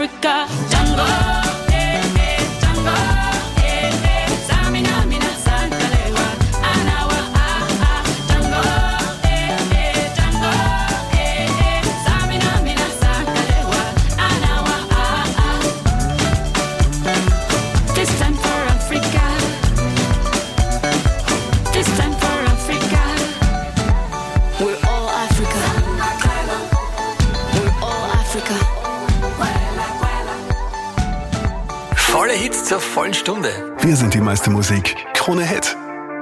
Africa. Django, Django, Samina, Mina, Santalewa, Anawa, Django, Django, Samina, Mina, Santalewa, Anawa, This time for Africa. This time for Africa. We're all Africa. We're all Africa. Volle Hits zur vollen Stunde. Wir sind die meiste Musik. Krone Hit.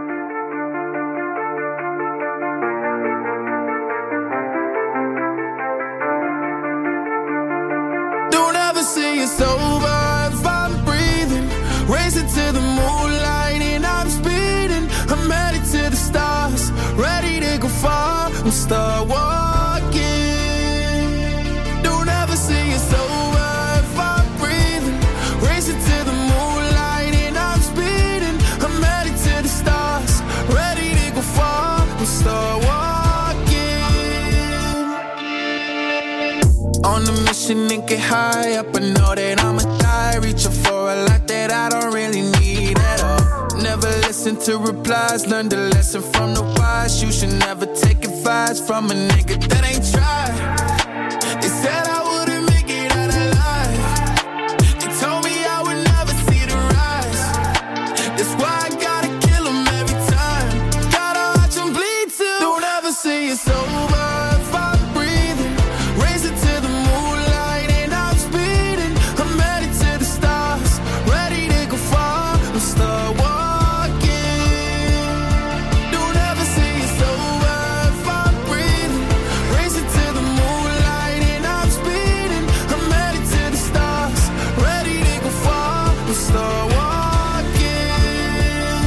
Don't ever say it's over if I'm breathing. Racing to the moonlight and I'm speeding. I'm headed to the stars, ready to go far and start walking. Don't ever say it's over if I'm breathing. Racing to the moonlight and I'm speeding. I'm headed to the stars, ready to go far and start walking. On a mission and get high up, I know that I'ma die. Reaching for a lot that I don't really need at all. Never listen to replies, learn the lesson from the wise. You should never take advice from a nigga that ain't tried. They said I wouldn't make it out alive. They told me I would never see the rise. That's why I gotta kill 'em every time. Gotta watch 'em bleed too. Don't ever say it's over if I'm breathing. Racing to the moonlight and I'm speeding. I'm headed to the stars, ready to go far and start walking. Don't ever say it's over if I'm breathing. Racing to the moonlight and I'm speeding. I'm headed to the stars, ready to go far and start walking.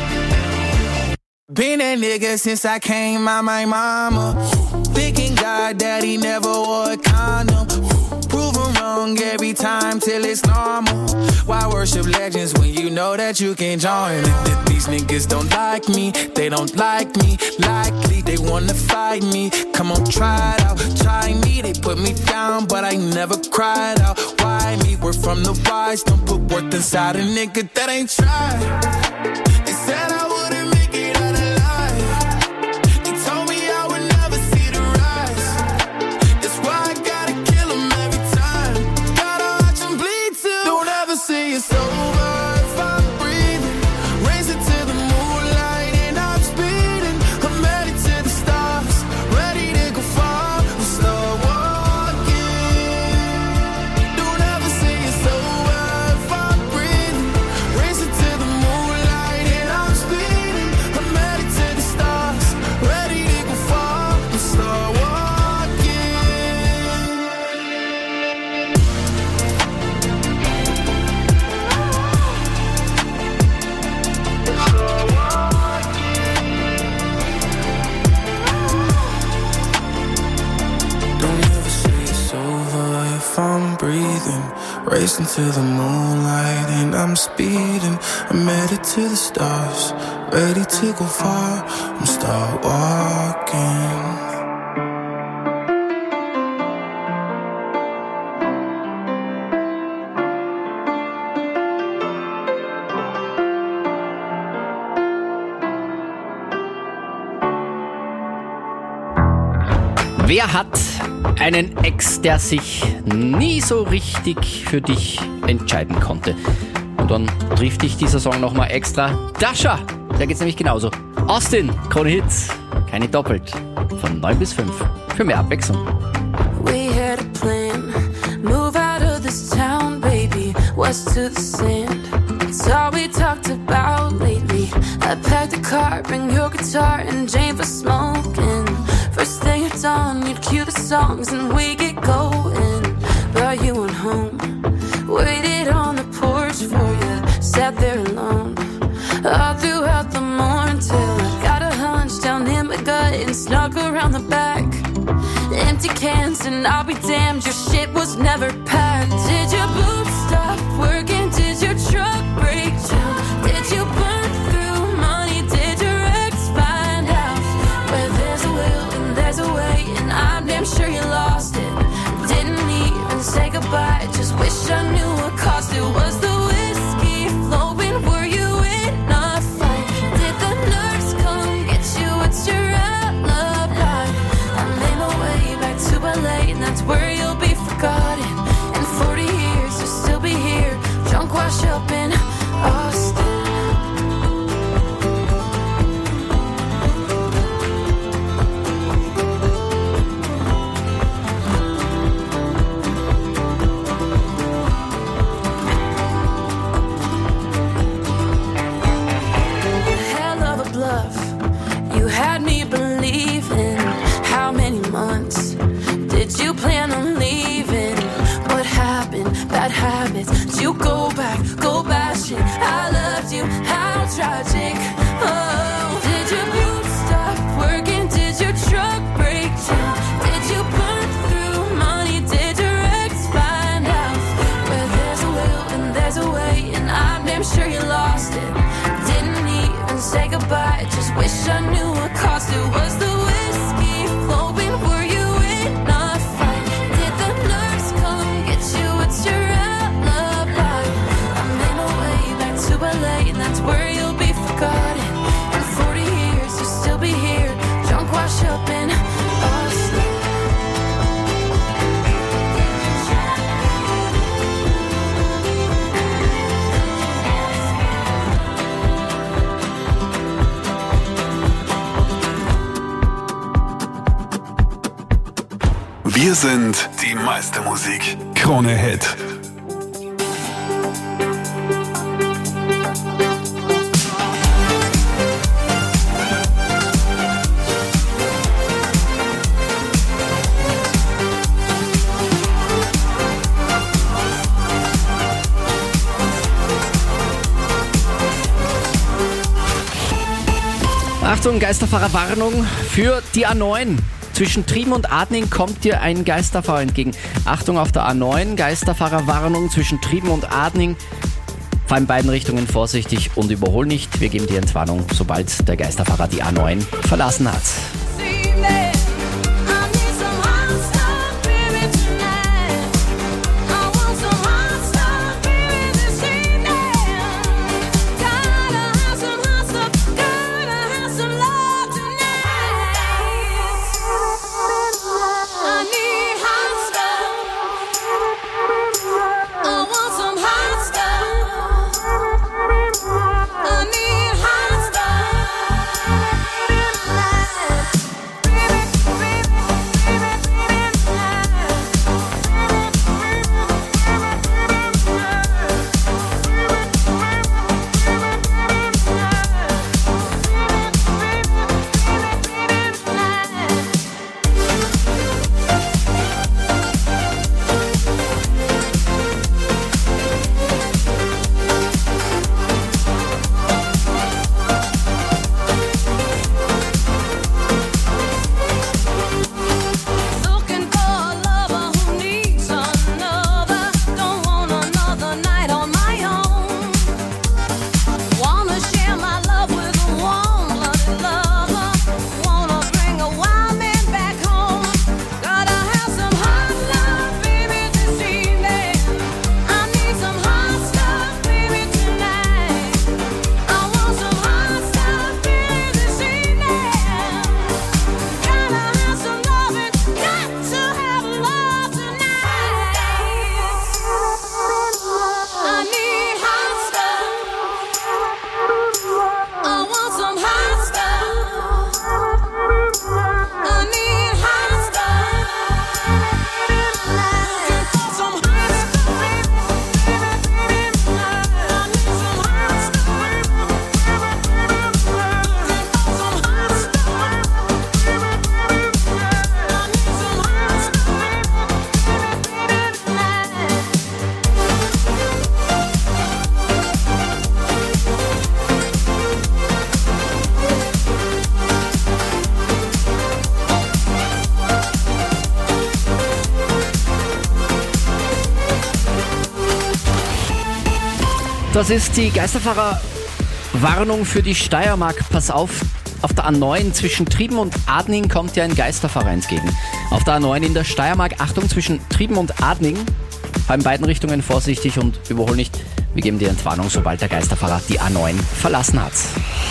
Been that nigga since I came out my mama. Thinking God that he never wore a condom. Proven wrong every time till it's normal. Why worship legends when you know that you can join? These niggas don't like me, they don't like me. Likely they wanna fight me. Come on, try it out, try me. They put me down, but I never cried out. Why me? We're from the wise, don't put worth inside a nigga that ain't tried. They said I wouldn't make it out alive. They told me I would never see the rise. That's why I gotta kill 'em every time. Gotta watch 'em bleed too. Don't ever say it's over if I'm breathing. Racing to the moonlight and I'm speeding. I'm headed to the stars, ready to go far and start walking. Don't ever say it's over if I'm breathing. Racing to the moonlight and I'm speeding. I'm headed to the stars, ready to go far and start walking. Don't ever say it's over if I'm breathing. Racing to the moonlight and I'm speeding. I'm headed to the stars, ready to go far and start walking. Wer hat einen Ex, der sich nie so richtig für dich entscheiden konnte? Und dann trifft dich dieser Song nochmal extra. Dasha, da geht's nämlich genauso. Austin, Krone Hits, keine doppelt. Von 9 bis 5. Für mehr Abwechslung. We had a plan, move out of this town, baby, west to the sand. It's all we talked about lately. I packed the car, bring your guitar and Jane for smoking. First thing at dawn, you'd cue the songs and we get going. But you went home, waited on the porch for you, sat there alone all throughout the morning till I got a hunch down in my gut and snuck around the back. Empty cans and I'll be damned, your shit was never packed. Did your boots stop working? Did your truck break down? Did you burn through money? Did your ex find out? Where there's a will and there's a way, and I'm damn sure you lost it. Didn't even say goodbye, just wait. just wish I knew what caused it. Was the whiskey flowing? Were you in a fight? Did the nurse come get you? What's your alibi? I'm in a way back to LA, and that's where you'll be forgotten. In 40 years, you'll still be here, drunk, washed up in Austin. Wir sind die Meistermusik. Krone Hit. Achtung, Geisterfahrerwarnung für die A9. Zwischen Trieben und Adning kommt dir ein Geisterfahrer entgegen. Achtung auf der A9, Geisterfahrerwarnung zwischen Trieben und Adning. Fahr in beiden Richtungen vorsichtig und überhol nicht. Wir geben dir Entwarnung, sobald der Geisterfahrer die A9 verlassen hat. Das ist die Geisterfahrerwarnung für die Steiermark. Pass auf der A9 zwischen Trieben und Adning kommt dir ein Geisterfahrer entgegen. Auf der A9 in der Steiermark, Achtung, zwischen Trieben und Adning. Fahr in beiden Richtungen vorsichtig und überhol nicht. Wir geben dir Entwarnung, sobald der Geisterfahrer die A9 verlassen hat.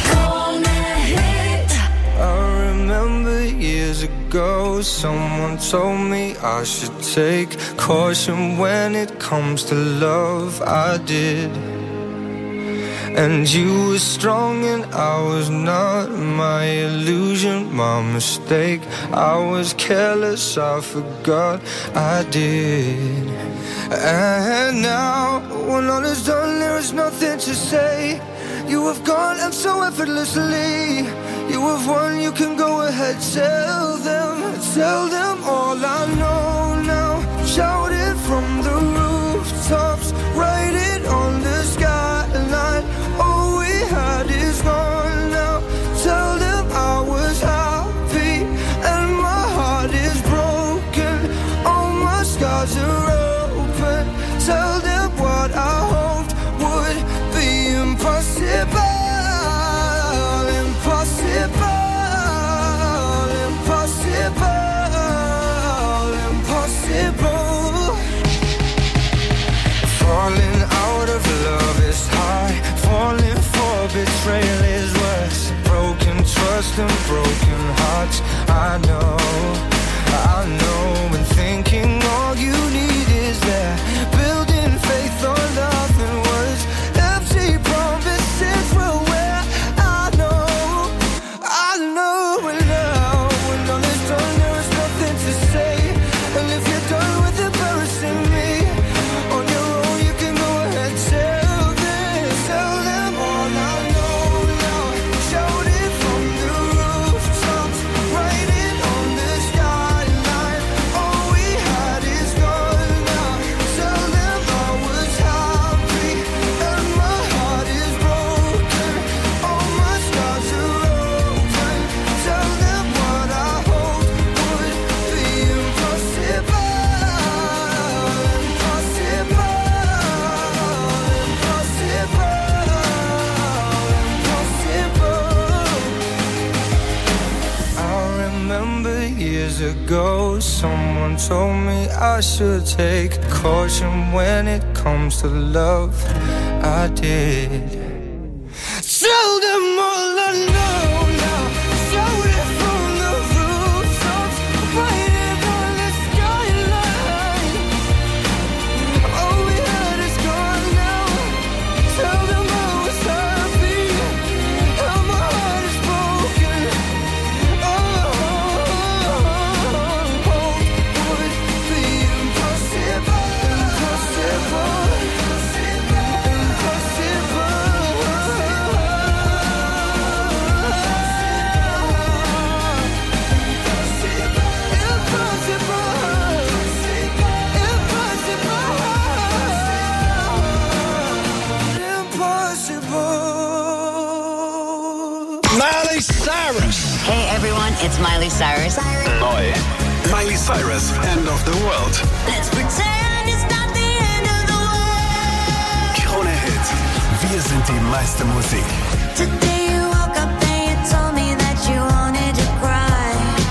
I remember years ago, someone told me I should take caution when it comes to love. I did. And you were strong and I was not. My illusion, my mistake. I was careless, I forgot I did. And now, when all is done, there is nothing to say. You have gone and so effortlessly. You have won, you can go ahead, tell them all I know now. Shout it from the rooftops, write it on the skyline. All we had is gone now. Tell them I was happy and my heart is broken. All my scars are open. Tell them what I hoped would be impossible. Impossible. them broken hearts. I know, and thinking all you need is that. Building faith on nothing was empty promises were where I know, and now when all is done there is nothing to say. And if you're done with embarrassing me on your own, you can go ahead, tell them all I know now. Shout it from the rooftops, write it on the skyline. All we had is gone now. Tell them I was happy and my heart is broken. All my scars are open. Tell them what I hoped would be impossible. I remember years ago, someone told me I should take caution when it comes to love. I did. Tell them all I know now. Shout it from the rooftops, write it on the skyline. All we had is gone now. Tell them I was happy and my heart is broken. Would be impossible. Miley Cyrus. Hey everyone, it's Miley Cyrus. Neu. Miley Cyrus, End of the World. Let's pretend it's not the end of the world. Krone Hit. Wir sind die meiste Musik. Today you woke up and you told me that you wanted to cry.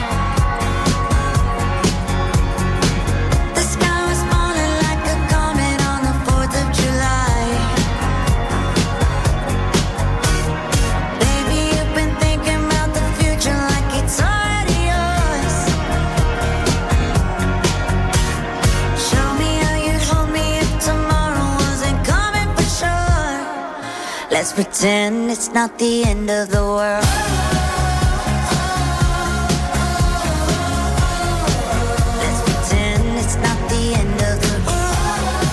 The sky was falling like a comet on the 4th of July. Baby, you've been thinking about the future like it's already yours. Show me how you'd hold me if tomorrow wasn't coming for sure. Let's pretend it's not the end of the world. Let's pretend it's not the end of the world.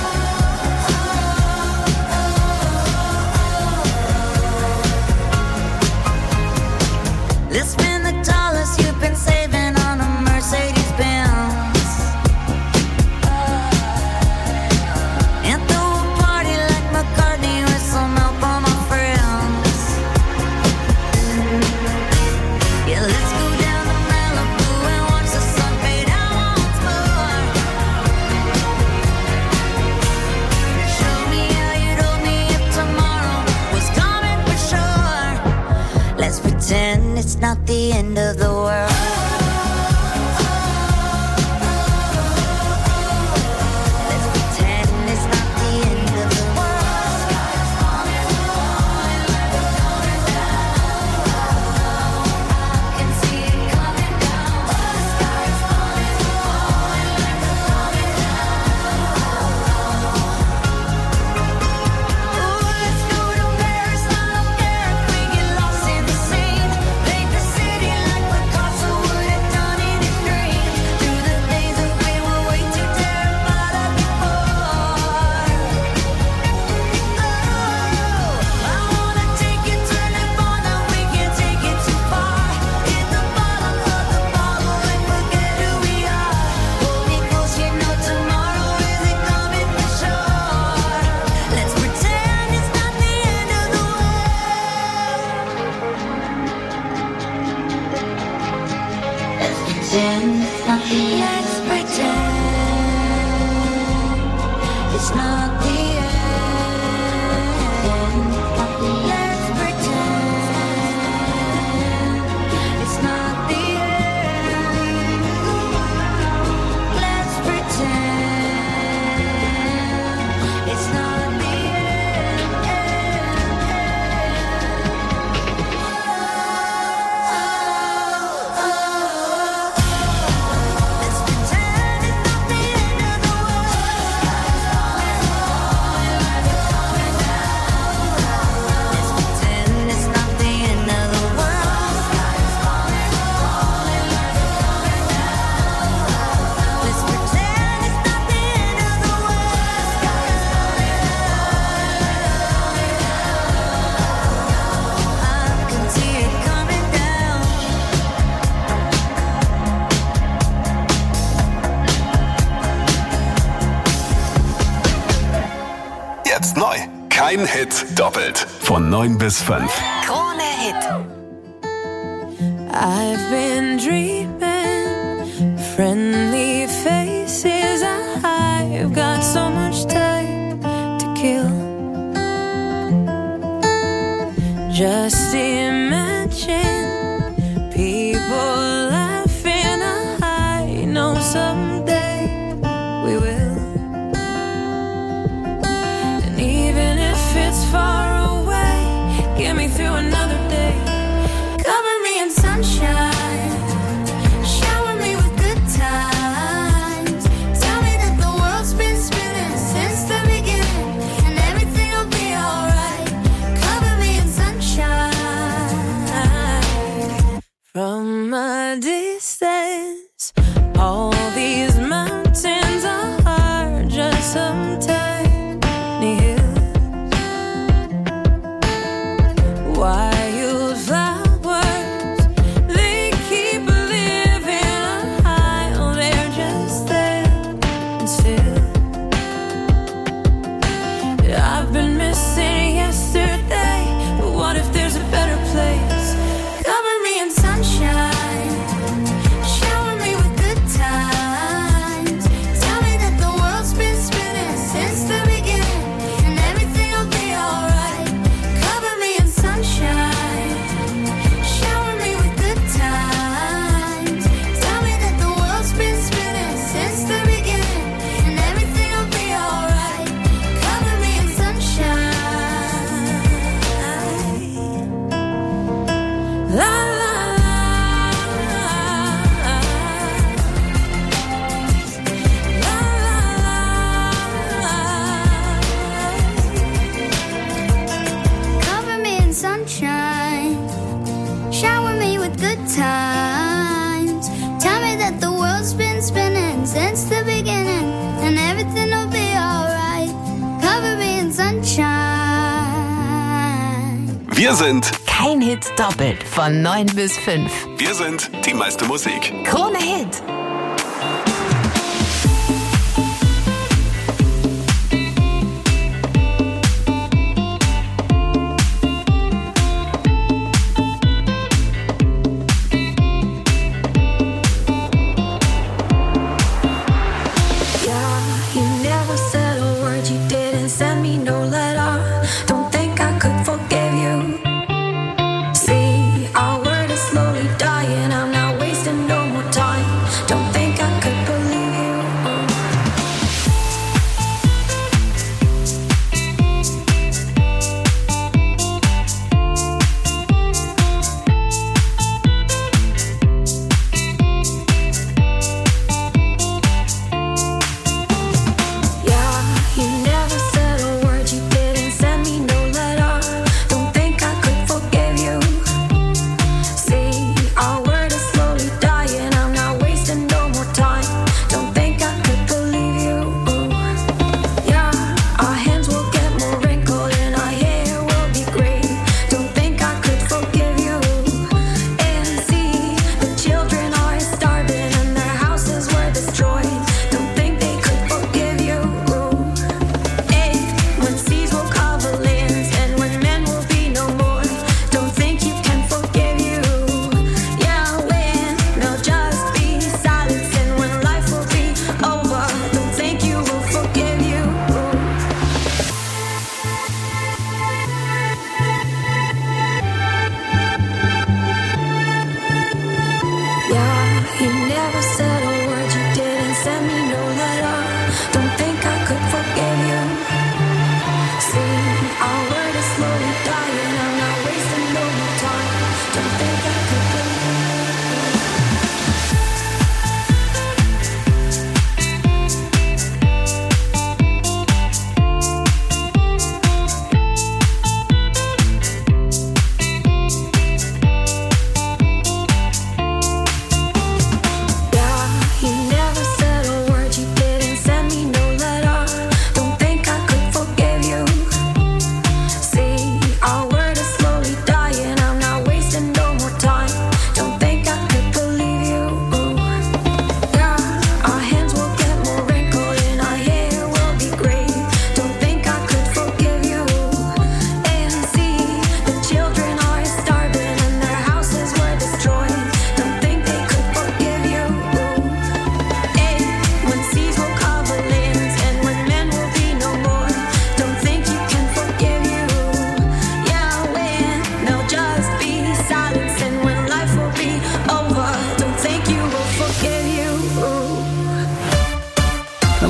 Let's spend the dollars you've been saving on a Mercedes-Benz and throw a party like McCartney with some help on my friends. Yeah, let's go down to Malibu and watch the sun fade out once more. Show me how you'd hold me if tomorrow was coming for sure. Let's pretend it's not the end of the world. Let's pretend it's not the end of the world. Sky's falling, I can see it coming down. The sky's falling, Ooh, let's go to Paris, I don't care if we get lost in the scene. Paint the city like Picasso would Ein Hit doppelt. Von 9 bis 5. Krone Hit. I've been dreaming, friendly faces. I've got so much time to kill. Just imagine people laughing. I know someday we will. And even if it's far away, get me through another day. Cover me in sunshine, shower me with good times. Tell me that the world's been spinning since the beginning, and everything will be alright. Cover me in sunshine. From a distance, all these mountains are just some tiny hills. Wildflowers, they keep living high. Oh, they're just there and still. I've been missing yesterday, but what if there's a better place? Cover me in sunshine, shower me with good times. Tell me that the world's been spinning since the beginning, and everything will be alright. Cover me in sunshine, shower me with good times. Tell me that the world's been spinning since the beginning, and everything will be alright. Cover me in sunshine. La la la, la la la. Cover me in sunshine, shower me with good times. Tell me that the world's been spinning since the beginning, and everything will be alright. Cover me in sunshine. Wir sind Kein Hit doppelt von 9 bis 5. Wir sind die meiste Musik. Krone Hit. You never said a word, you didn't send me no letter. Don't think I could forgive you. See, our word is slowly dying. I'm not wasting no more time. Don't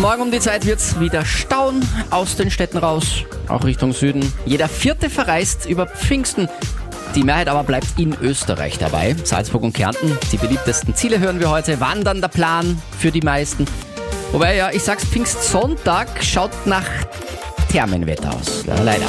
Morgen um die Zeit wird's wieder stauen aus den Städten raus, auch Richtung Süden. Jeder Vierte verreist über Pfingsten. Die Mehrheit aber bleibt in Österreich dabei. Salzburg und Kärnten, die beliebtesten Ziele hören wir heute. Wandern der Plan für die meisten. Wobei, ja, ich sag's, Pfingstsonntag schaut nach Thermenwetter aus. Leider.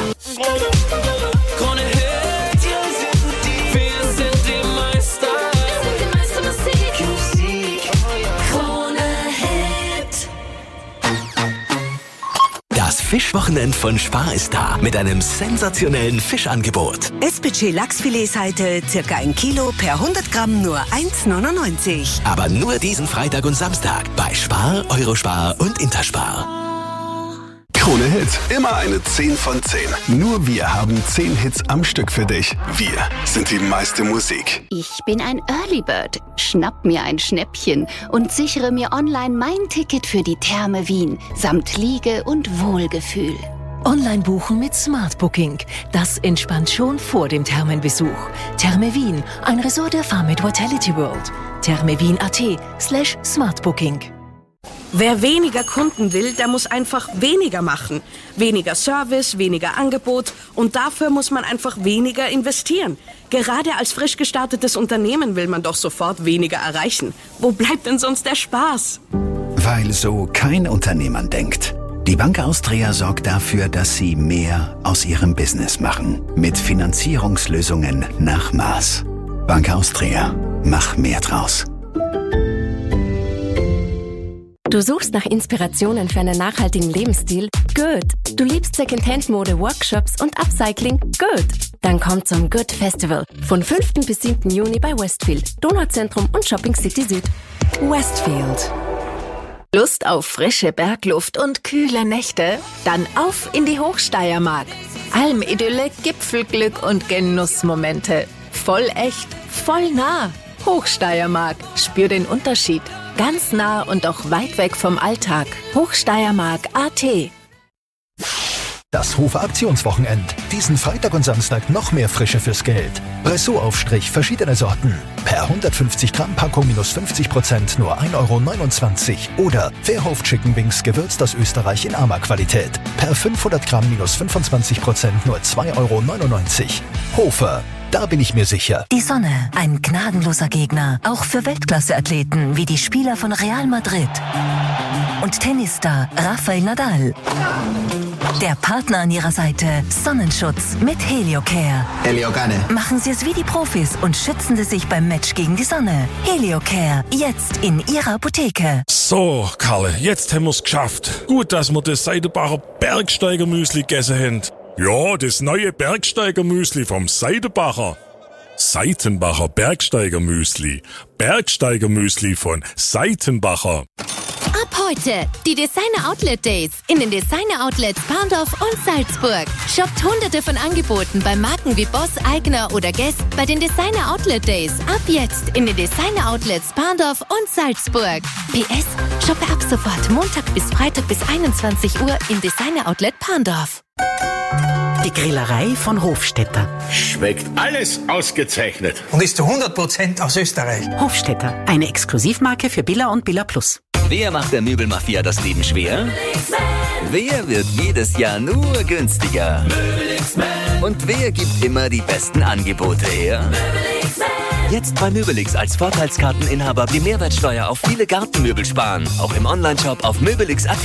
Das Fischwochenend von Spar ist da mit einem sensationellen Fischangebot. SPC Lachsfiletseite, circa 1 Kilo per 100 Gramm nur 1,99. Aber nur diesen Freitag und Samstag bei Spar, Eurospar und Interspar. Krone Hit, immer eine 10 von 10. Nur wir haben 10 Hits am Stück für dich. Wir sind die meiste Musik. Ich bin ein Early Bird. Schnapp mir ein Schnäppchen und sichere mir online mein Ticket für die Therme Wien samt Liege und Wohlgefühl. Online buchen mit Smart Booking. Das entspannt schon vor dem Thermenbesuch. Therme Wien, ein Resort der Farm mit Vitality World. thermewien.at/smartbooking. Wer weniger Kunden will, der muss einfach weniger machen. Weniger Service, weniger Angebot und dafür muss man einfach weniger investieren. Gerade als frisch gestartetes Unternehmen will man doch sofort weniger erreichen. Wo bleibt denn sonst der Spaß? Weil so kein Unternehmer denkt. Die Bank Austria sorgt dafür, dass Sie mehr aus Ihrem Business machen. Mit Finanzierungslösungen nach Maß. Bank Austria. Mach mehr draus. Du suchst nach Inspirationen für einen nachhaltigen Lebensstil? Good. Du liebst Secondhand-Mode, Workshops und Upcycling? Good. Dann komm zum Good Festival von 5. bis 7. Juni bei Westfield, Donauzentrum und Shopping City Süd. Westfield. Lust auf frische Bergluft und kühle Nächte? Dann auf in die Hochsteiermark. Almidylle, Gipfelglück und Genussmomente. Voll echt, voll nah. Hochsteiermark. Spür den Unterschied. Ganz nah und auch weit weg vom Alltag. Hochsteiermark.at. Das Hofer Aktionswochenend. Diesen Freitag und Samstag noch mehr Frische fürs Geld. Bressot-Aufstrich, verschiedene Sorten. Per 150 Gramm Packung minus 50% nur 1,29 €. Oder Verhof Chicken Wings gewürzt aus Österreich in Ama-Qualität. Per 500 Gramm minus 25% nur 2,99 €. Hofer. Da bin ich mir sicher. Die Sonne, ein gnadenloser Gegner, auch für Weltklasse-Athleten wie die Spieler von Real Madrid. Und Tennisstar Rafael Nadal. Der Partner an ihrer Seite, Sonnenschutz mit Heliocare. Heliocare. Machen Sie es wie die Profis und schützen Sie sich beim Match gegen die Sonne. Heliocare, jetzt in Ihrer Apotheke. So, Karle, jetzt haben wir's geschafft. Gut, dass wir das Seidenbacher Bergsteigermüsli gegessen haben. Ja, das neue Bergsteigermüsli vom Seidenbacher. Seitenbacher Bergsteigermüsli. Bergsteigermüsli von Seitenbacher. Ab heute die Designer Outlet Days in den Designer Outlets Parndorf und Salzburg. Shoppt hunderte von Angeboten bei Marken wie Boss, Aigner oder Guess bei den Designer Outlet Days. Ab jetzt in den Designer Outlets Parndorf und Salzburg. PS, shoppe ab sofort Montag bis Freitag bis 21 Uhr im Designer Outlet Parndorf. Die Grillerei von Hofstetter. Schmeckt alles ausgezeichnet. Und ist zu 100% aus Österreich. Hofstetter, eine Exklusivmarke für Billa und Billa Plus. Wer macht der Möbelmafia das Leben schwer? Wer wird jedes Jahr nur günstiger? Und wer gibt immer die besten Angebote her? Jetzt bei Möbelix als Vorteilskarteninhaber die Mehrwertsteuer auf viele Gartenmöbel sparen. Auch im Onlineshop auf möbelix.at.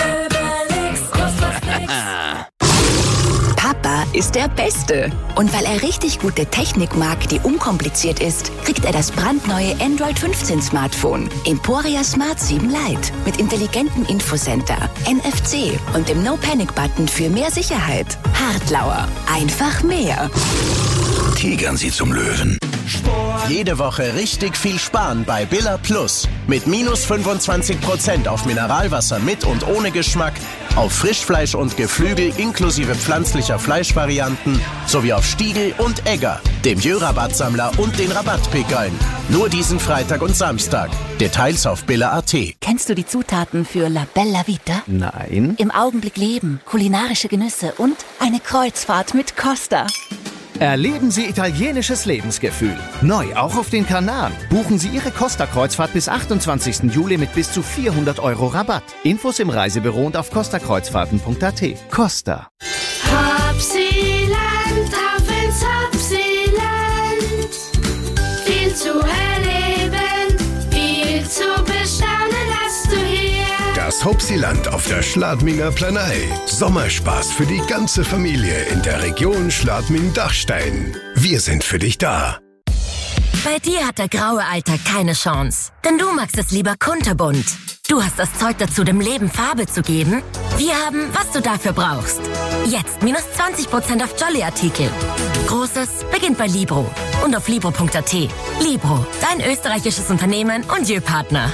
Papa ist der Beste. Und weil er richtig gute Technik mag, die unkompliziert ist, kriegt er das brandneue Android 15 Smartphone Emporia Smart 7 Lite mit intelligentem Infocenter, NFC und dem No-Panic-Button für mehr Sicherheit. Hartlauer. Einfach mehr. Tigern Sie zum Löwen. Jede Woche richtig viel sparen bei Billa Plus. Mit minus 25% auf Mineralwasser mit und ohne Geschmack, auf Frischfleisch und Geflügel inklusive pflanzlicher Fleischvarianten sowie auf Stiegel und Egger, dem Jö-Rabattsammler und den Rabattpickeln. Nur diesen Freitag und Samstag. Details auf Billa.at. Kennst du die Zutaten für La Bella Vita? Nein. Im Augenblick leben, kulinarische Genüsse und eine Kreuzfahrt mit Costa. Erleben Sie italienisches Lebensgefühl. Neu auch auf den Kanaren. Buchen Sie Ihre Costa-Kreuzfahrt bis 28. Juli mit bis zu 400 € Rabatt. Infos im Reisebüro und auf costakreuzfahrten.at. Costa. Hopsiland, auf ins Hopsiland. Viel zu erleben, viel zu bestaunen hast du hier. Das Hopsiland auf der Schladminger Planei. Sommerspaß für die ganze Familie in der Region Schladming-Dachstein. Wir sind für dich da. Bei dir hat der graue Alltag keine Chance, denn du magst es lieber kunterbunt. Du hast das Zeug dazu, dem Leben Farbe zu geben? Wir haben, was du dafür brauchst. Jetzt minus 20% auf Jolly-Artikel. Großes beginnt bei Libro und auf libro.at. Libro, dein österreichisches Unternehmen und Jö-Partner.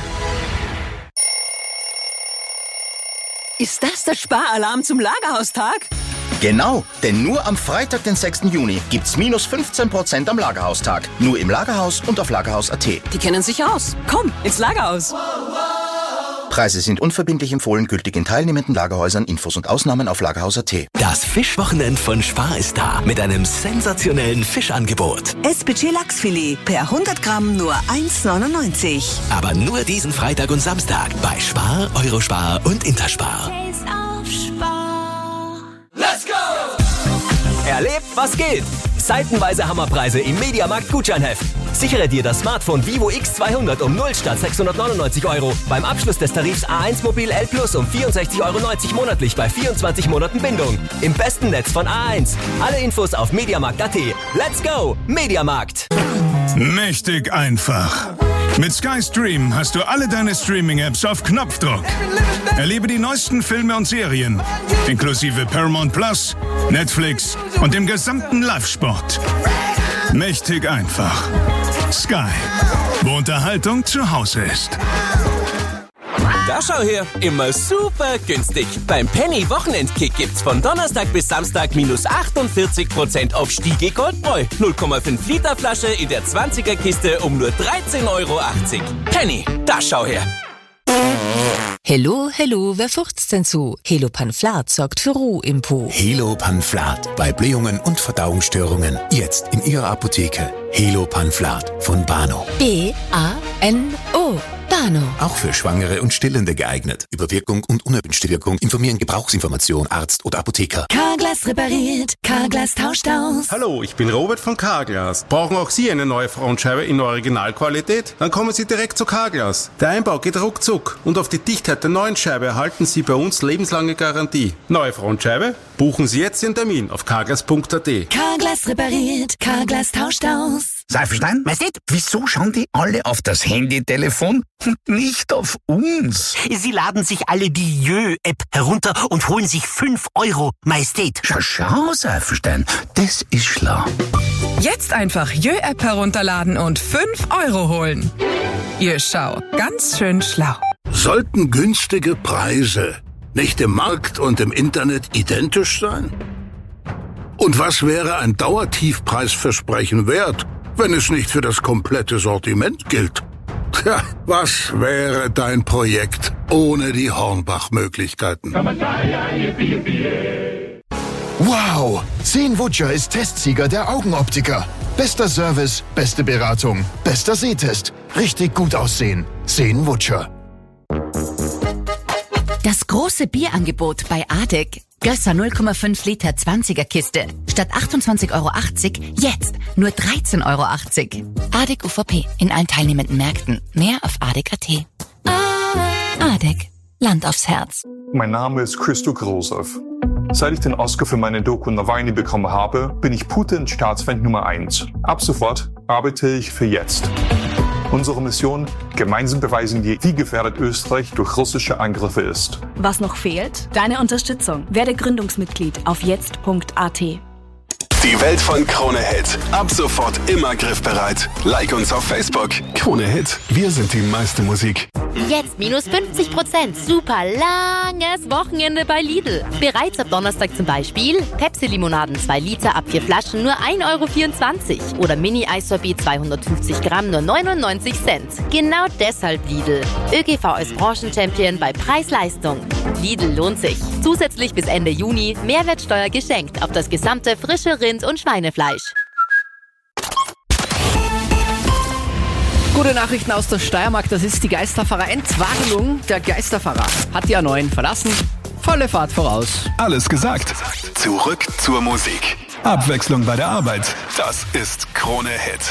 Ist das der Sparalarm zum Lagerhaustag? Genau, denn nur am Freitag, den 6. Juni, gibt's minus 15% am Lagerhaustag. Nur im Lagerhaus und auf Lagerhaus.at. Die kennen sich aus. Komm, ins Lagerhaus. Preise sind unverbindlich empfohlen, gültig in teilnehmenden Lagerhäusern. Infos und Ausnahmen auf Lagerhaus.at. Das Fischwochenend von Spar ist da mit einem sensationellen Fischangebot. SPC Lachsfilet per 100 Gramm nur 1,99. Aber nur diesen Freitag und Samstag bei Spar, Eurospar und Interspar. Let's go! Erlebt, was geht! Seitenweise Hammerpreise im Mediamarkt Gutscheinheft. Sichere dir das Smartphone Vivo X200 um 0 statt 699 € beim Abschluss des Tarifs A1 Mobil L Plus um 64,90 € monatlich bei 24 Monaten Bindung. Im besten Netz von A1. Alle Infos auf mediamarkt.at. Let's go! Mediamarkt! Mächtig einfach. Mit Sky Stream hast du alle deine Streaming-Apps auf Knopfdruck. Erlebe die neuesten Filme und Serien, inklusive Paramount Plus, Netflix und dem gesamten Live-Sport. Mächtig einfach. Sky, wo Unterhaltung zu Hause ist. Da schau her, immer super günstig. Beim Penny Wochenendkick gibt's von Donnerstag bis Samstag minus 48% auf Stiege Goldbräu. 0,5 Liter Flasche in der 20er Kiste um nur 13,80 €. Penny, da schau her. Hello, wer furcht's denn zu? Helo-Panflat sorgt für Ruhe im Po. Helo-Panflat bei Blähungen und Verdauungsstörungen. Jetzt in Ihrer Apotheke. Helo-Panflat von Bano. B-A-N-O. Bano. Auch für Schwangere und Stillende geeignet. Über Wirkung und unerwünschte Wirkung informieren Gebrauchsinformation Arzt oder Apotheker. Carglass repariert, Carglass tauscht aus. Hallo, ich bin Robert von Carglass. Brauchen auch Sie eine neue Frontscheibe in Originalqualität? Dann kommen Sie direkt zu Carglass. Der Einbau geht ruckzuck und auf die Dichtheit der neuen Scheibe erhalten Sie bei uns lebenslange Garantie. Neue Frontscheibe? Buchen Sie jetzt den Termin auf carglass.at. Carglass repariert, Carglass tauscht aus. Seifenstein, Majestät, wieso schauen die alle auf das Handy-Telefon und nicht auf uns? Sie laden sich alle die Jö-App herunter und holen sich 5 €, Majestät. Schau, Seifenstein, das ist schlau. Jetzt einfach Jö-App herunterladen und 5 € holen. Jö, schau, ganz schön schlau. Sollten günstige Preise nicht im Markt und im Internet identisch sein? Und was wäre ein Dauertiefpreisversprechen wert, wenn es nicht für das komplette Sortiment gilt? Tja, was wäre dein Projekt ohne die Hornbach-Möglichkeiten? Wow! Seenwutscher ist Testsieger der Augenoptiker. Bester Service, beste Beratung, bester Sehtest. Richtig gut aussehen. Seenwutscher. Das große Bierangebot bei ADEC. Gösser 0,5 Liter 20er Kiste. Statt 28,80 € jetzt nur 13,80 €. ADEC UVP in allen teilnehmenden Märkten. Mehr auf ADEC.at. ADEC. Land aufs Herz. Mein Name ist Christo Grosow. Seit ich den Oscar für meine Doku Nawalny bekommen habe, bin ich Putins Staatsfeind Nummer 1. Ab sofort arbeite ich für Jetzt. Unsere Mission: gemeinsam beweisen wir, wie gefährdet Österreich durch russische Angriffe ist. Was noch fehlt? Deine Unterstützung. Werde Gründungsmitglied auf jetzt.at. Die Welt von Krone Hit. Ab sofort immer griffbereit. Like uns auf Facebook. Krone Hit. Wir sind die meiste Musik. Jetzt minus 50%. Super langes Wochenende bei Lidl. Bereits ab Donnerstag zum Beispiel Pepsi-Limonaden 2 Liter ab 4 Flaschen nur 1,24 € oder Mini-Eissorbet 250 Gramm nur 99 Cent. Genau deshalb Lidl. ÖGV als Branchenchampion bei Preis-Leistung. Lidl lohnt sich. Zusätzlich bis Ende Juni Mehrwertsteuer geschenkt auf das gesamte frische Rind- und Schweinefleisch. Gute Nachrichten aus der Steiermark, das ist die Geisterfahrer-Entwarnung. Der Geisterfahrer hat die A9 verlassen. Volle Fahrt voraus. Alles gesagt. Zurück zur Musik. Abwechslung bei der Arbeit. Das ist Krone Hit.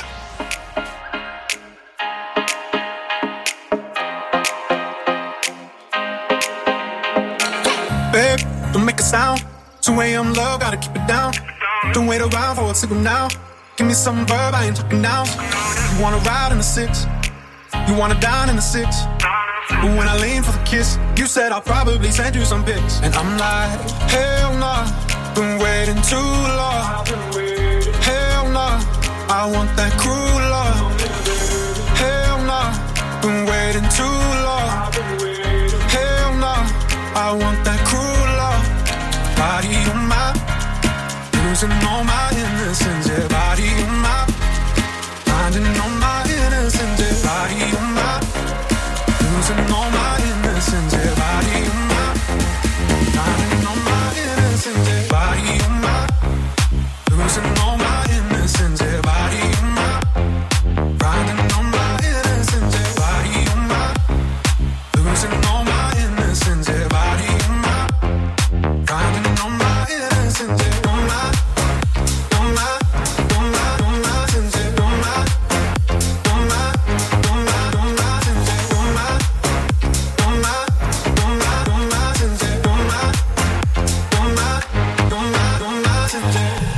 Babe, don't make a sound. 2 a.m. love, gotta keep it down. Don't wait around for a signal now. Give me some verb, I ain't talking now. You wanna ride in the 6, you wanna dine in the 6. But when I lean for the kiss, you said I'll probably send you some pics. And I'm like, hell nah, been waiting too long. Hell nah, I want that cruel love. Hell nah, been waiting too long. Hell nah, I want that cruel love. Body on my, losing all my innocence. Yeah, body on my, finding all my innocence. Yeah, body on my, losing all my innocence. Yeah, body on my, finding all my innocence. Yeah, body on my, losing all my innocence. Yeah, body on my, finding all my innocence. Yeah, body on my, losing all my innocence. Yeah, body on my, finding all my innocence. Yeah, on my, on my, on my, on my sense. Yeah, on my, on my, on my, on my sense. Yeah, on my, on my, on my, on my sense. Yeah, on my, on my, on my, on my sense.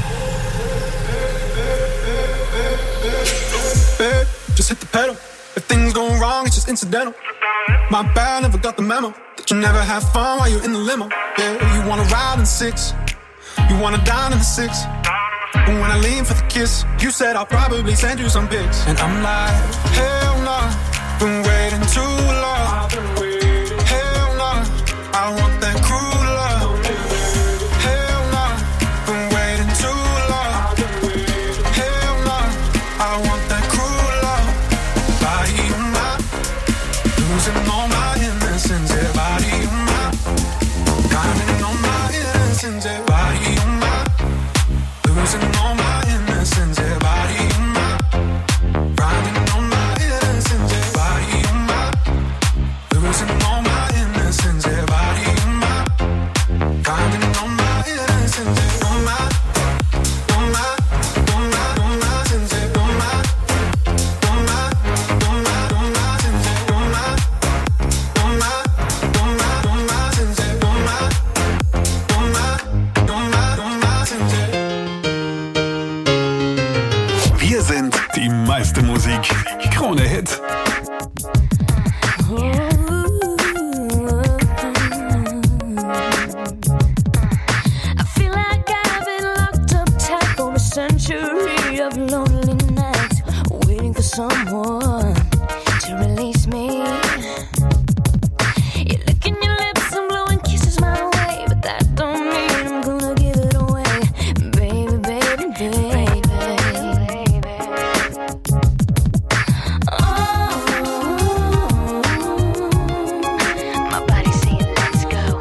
Babe, just hit the pedal. If things go wrong, it's just incidental. My bad, never got the memo that you never have fun while you're in the limo. Yeah, you wanna ride in the 6, you wanna dine in the 6. But when I lean for the kiss, you said I'll probably send you some pics. And I'm like, hell nah, been waiting too long. Hell nah, I want that cruel love. Hell nah, been waiting too long. Hell nah, I want that cruel love. Body on my, losing all my innocence. Yeah, body on my, finding all my innocence. Yeah, body on my, losing all my innocence. Yeah, body on my, finding all my innocence. Yeah, body on my, losing all my innocence. Yeah, body on my, finding all my innocence. Yeah, on my, on my, on my, on my sense. Yeah, on my, on my, on my, on my sense. Yeah, on my, on my, on my, on my sense. Yeah, on my, on my, on my, on my sense. Yeah. Wir sind die meiste Musik. Krone Hit. I feel like I've been locked up tight for a century of lonely nights, waiting for someone to release me. You're licking your lips and blowing kisses my way, but that don't mean I'm gonna give it away, baby, baby, baby. My body's saying let's go,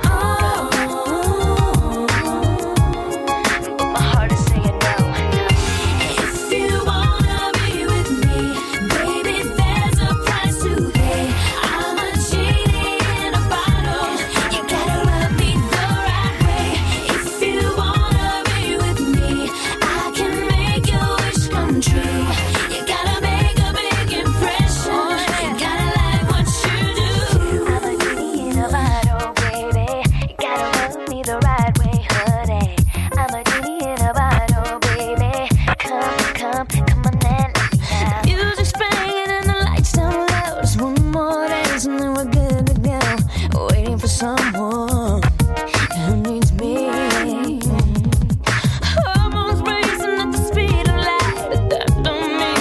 but my heart is saying no. If you wanna be with me, baby, there's a price to pay. I'm a genie in a bottle, you gotta rub me the right way. If you wanna be with me, I can make your wish come true. You gotta make a big impression, gotta like what you do. I'm a genie in a bottle, baby, you gotta rub me the right way, honey. I'm a genie in a bottle, baby, come on and let me out. The music's playing and the lights down low. Just one more dance and then we're good to go. Waiting for someone who needs me. Hormones racing at the speed of light, but that don't mean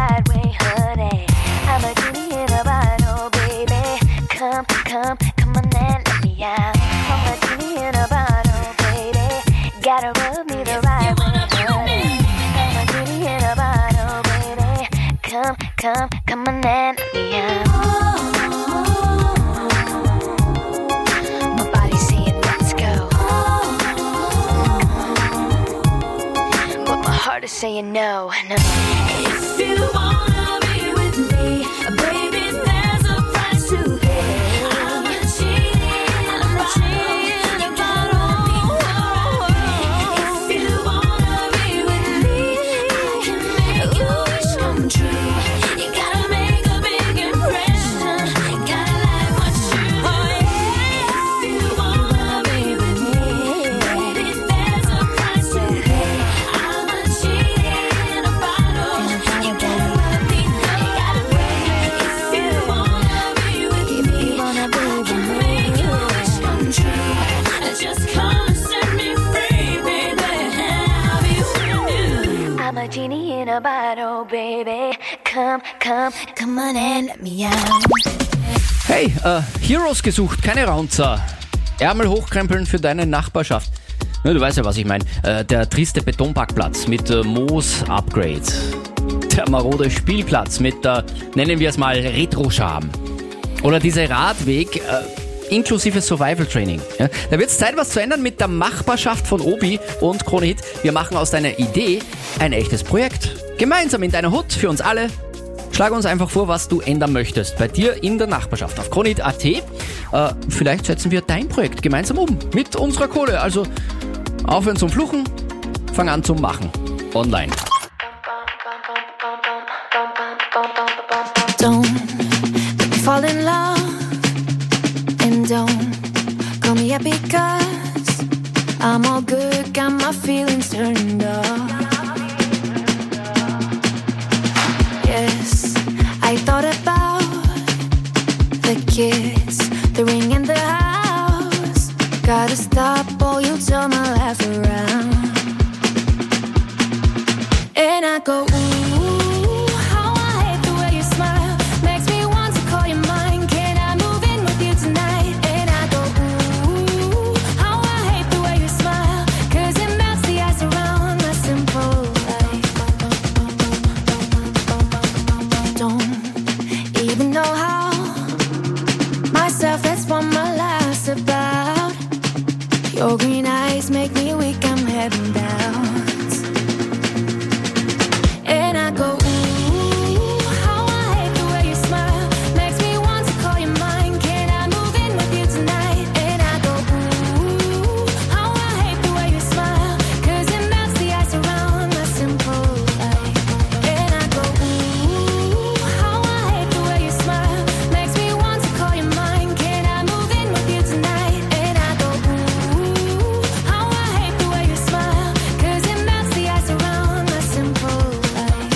right way, honey. I'm a genie in a bottle, baby. Come on and let me out. I'm a genie in a bottle, baby. Gotta rub me the right way, honey. I'm a genie in a bottle, baby. Come on and let me out. My body's saying let's go, but my heart is saying no. If you wanna be with me, baby, there's a price to pay. I'm a genie in a bottle. If you wanna be with me, I can make your wish come true. You gotta make a big impression. Gotta like what you do. If you wanna be with me, baby, there's a price to pay. I'm a genie in a bottle. You gotta let me know. You gotta wait. If you wanna be with me, I can make your wish come true. Just come and set me free, baby. I'll be with you. I'm a genie in a bottle, baby. Come on and let me out. Hey, Heroes gesucht, keine Raunzer. Ärmel hochkrempeln für deine Nachbarschaft. Ja, du weißt ja, was ich meine. Der triste Betonparkplatz mit Moos-Upgrade. Der marode Spielplatz mit, nennen wir es mal, Retro-Charme. Oder dieser Radweg inklusive Survival-Training. Ja, da wird es Zeit, was zu ändern mit der Machbarschaft von Obi und Krone Hit. Wir machen aus deiner Idee ein echtes Projekt. Gemeinsam in deiner Hut, für uns alle. Schlag uns einfach vor, was du ändern möchtest bei dir in der Nachbarschaft auf kronehit.at. Vielleicht setzen wir dein Projekt gemeinsam um mit unserer Kohle. Also aufhören zum Fluchen, fang an zum Machen. Online. Don't fall in love and don't call me up because I'm all good, got my feelings turned off. Yes, I thought about the kids, the ring and the house. Gotta stop or you'll turn my life around. And I go, ooh, how I hate the way you smile. Makes me want to call you mine. Can I move in with you tonight? And I go, ooh, how I hate the way you smile. 'Cause it melts the ice around my simple life. Don't even know how. Myself, that's what my life's about. Your green eyes make me weak, I'm heading down. And I go, ooh, how I hate the way you smile. Makes me want to call you mine. Can I move in with you tonight? And I go, ooh, how I hate the way you smile. 'Cause it melts the ice around my simple life. And I go, ooh, how I hate the way you smile. Makes me want to call you mine. Can I move in with you tonight? And I go, ooh, how I hate the way you smile. 'Cause it melts the ice around my simple life.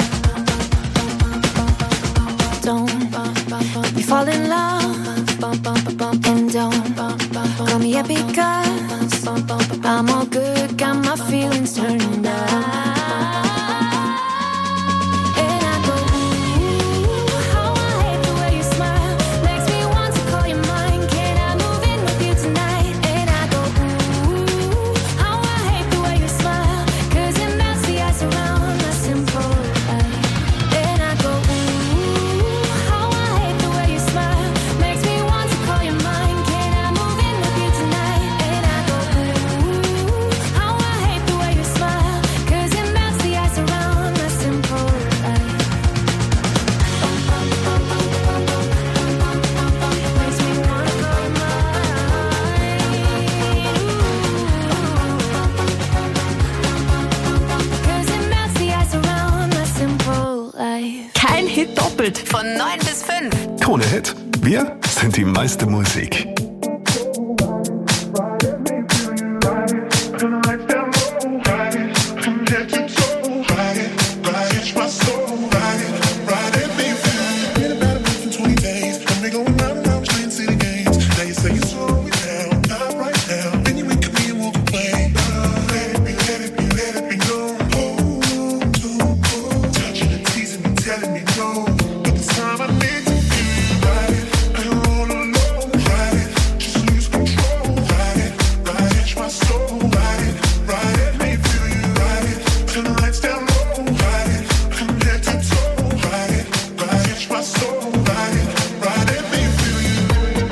Don't let me fall in love and don't call me up because I'm all good, got my feelings turned on. And I go, ooh, how I hate the way you smile. Makes me want to call you mine. Can I move in with you tonight? And I go, ooh, how I hate the way you smile. 'Cause it melts the ice around my simple life. And I go, ooh, how I hate the way you smile. Makes me want to call you mine. Can I move in with you tonight? And I go, ooh, how I hate the way you smile. 'Cause it melts the ice around my simple life. Makes me wanna call you mine. 'Cause it melts the ice around my simple life. Kein Hit doppelt. Von 9 bis 5. Krone Hit. Wir sind die meiste Musik. Touching and teasing and telling me no. But this time I need to be right. And roll alone, right. Just lose control, right. Right, my soul, right. Right, make me feel you, right. Turn the lights down low, right. From head to toe, right. Right, my soul, right. Right, make me feel you.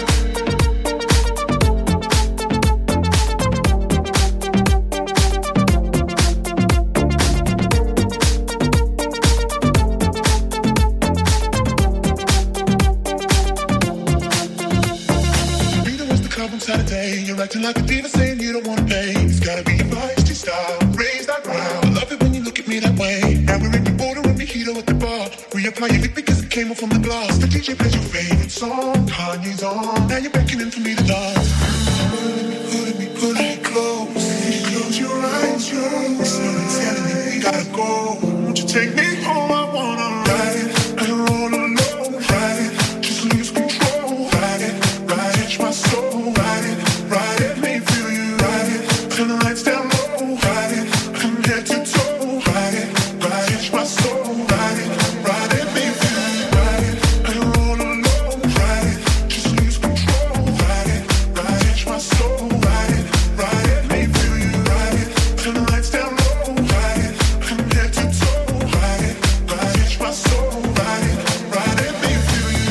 Saturday, you're acting like a diva saying you don't wanna pay. It's gotta be your feisty style, raise that ground. I love it when you look at me that way. Now we're in the border and mojito at the bar. Reapply your lip because it came off from the glass. The DJ plays your favorite song, Kanye's on. Now you're beckoning for me to dance. Pulling me close. Close your eyes, Something's telling me we gotta go. Won't you take me home? I wanna ride and roll alone, ride. Just lose control, ride. Ride my soul, ride. Ride me feel you, ride. Turn the lights down low, ride. From head to toe, ride. Ride my soul, ride. Ride me feel you, ride. And roll alone, ride. Just lose control, ride. Ride my soul, ride. Ride me feel you, ride. Turn the lights down low, ride. From head to toe, ride. Ride my soul, ride. Ride me feel you.